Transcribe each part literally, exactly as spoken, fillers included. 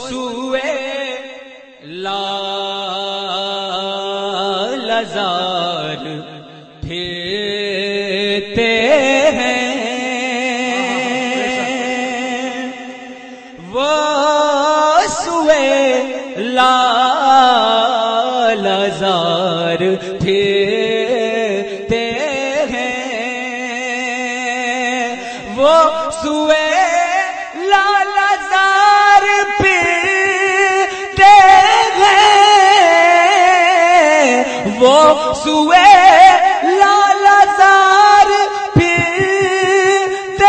سوئے لالزار پھرتے ہیں، وہ سوئے لالزار پھرتے ہیں، وہ سوئے لالزار پھرتے ہیں، وہ سوئے لالزار پھرتے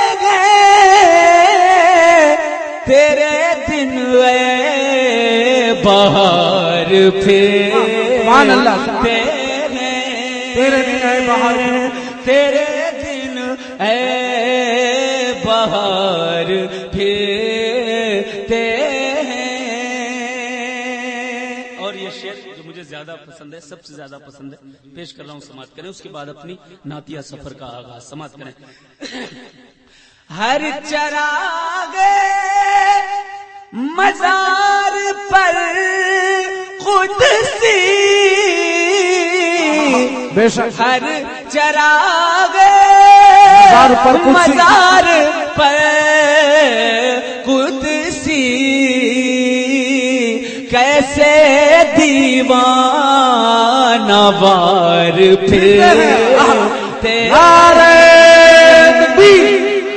ہیں، تیرے دن اے بہار پھرتے ہیں، تیرے دن اے بہار، تیرے دن اے بہار پھرتے ہیں۔ اور یہ شعر جو مجھے زیادہ پسند ہے، سب سے زیادہ پسند ہے، پیش کر رہا ہوں، سماعت کریں، اس کے بعد اپنی نعتیہ سفر کا آغاز سماعت کریں۔ ہر چراغ مزار پر قدسی، بے شک ہر چراغ پر مزار پر قدسی، کیسے دیوانہ وار پھرتے